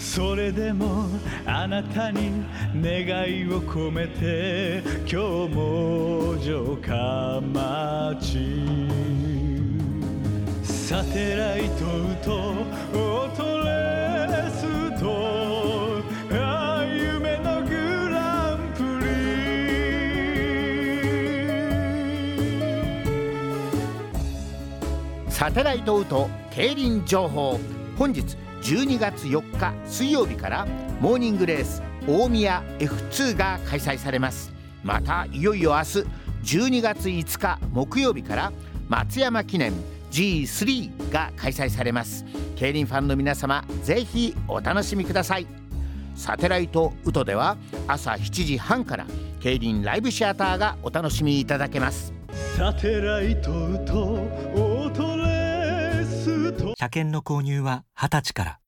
それでもあなたに願いを込めて今日も城下町サテライトとオートレースと夢のグランプリサテライトウト競輪情報。本日12月4日水曜日からモーニングレース大宮 F2 が開催されます。またいよいよ明日12月5日木曜日から松山記念 G3 が開催されます。競輪ファンの皆様ぜひお楽しみください。サテライトウトでは朝7時半から競輪ライブシアターがお楽しみいただけます。 サテライトとオートレースと車検の購入は20歳から。